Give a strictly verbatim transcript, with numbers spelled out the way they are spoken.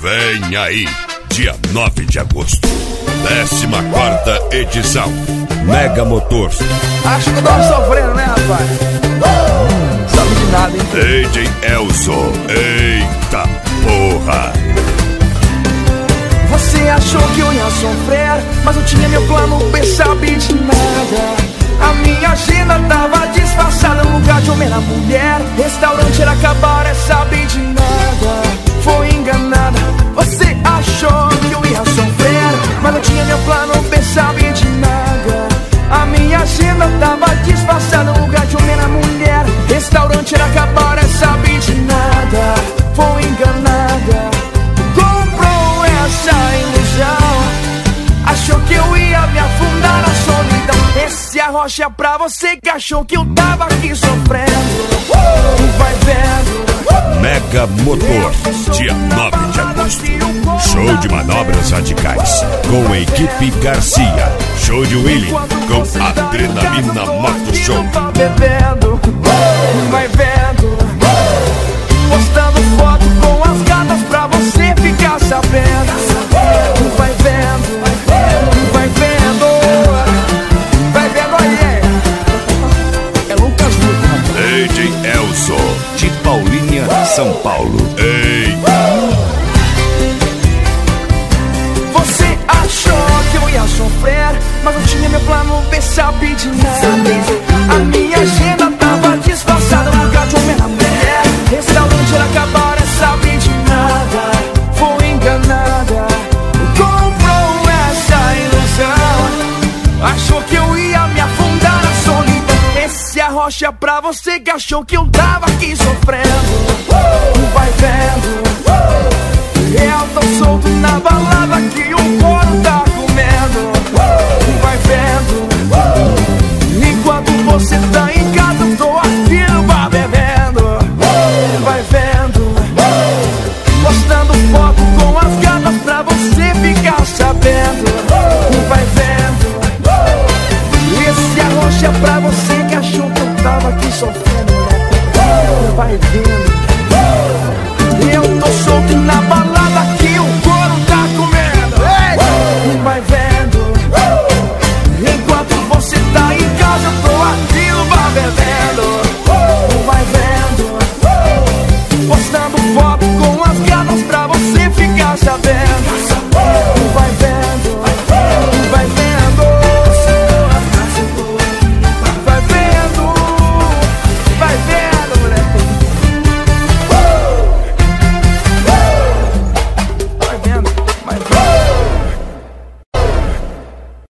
Vem aí, dia nove de agosto, décima quarta edição, Mega Motors. Acho que eu tô sofrendo, né, rapaz? Não sabe de nada, hein? D J Elson, eita porra! Você achou que eu ia sofrer, mas eu tinha meu plano B, sabe de nada. A minha agenda tava disfarçada, no lugar de homem era mulher. Restaurante era acabar, é sabe de nada. Foi enganada, você achou que eu ia sofrer, mas eu tinha meu plano B, sabe de nada. A minha agenda tava disfarçada, no lugar de homem era mulher. Restaurante era acabar, é sabe de nada. Foi enganada, comprou essa ilusão. Achou que eu ia me afundar na solidão. Esse arrocha pra você que achou que eu tava aqui sofrendo. uh! Vai vendo. Mega Motor, dia nove de agosto. Show de manobras radicais com a equipe Garcia. Show de Willy com Adrenalina Moto Show. Bebendo, vai vendo. Postando foto com as gatas pra você ficar sabendo. Vai vendo, vai vendo. Vai vendo aí. É Lucas Luco. D J Elson, de Paulínia, São Paulo. Ei! Você achou que eu ia sofrer, mas eu tinha meu plano B, sabe de nada. A minha agenda tava disfarçada, no lugar de homem na mulher. Restaurante era acabar, é sabe de nada. Foi enganada, comprou essa ilusão. Achou que eu ia me afundar na solidão. Esse arrocha pra você que achou que eu tava aqui sofrendo. Vai vendo. Eu tô solto na balada que o couro tá comendo. Vai vendo. Enquanto você tá em casa, eu tô aqui no bar bebendo. Vai vendo. Postando foto com as gatas pra você ficar sabendo. Vai vendo. Esse arrocha pra você que achou que eu tava aqui sofrendo. Vai vendo. Eu tô solto na balada que o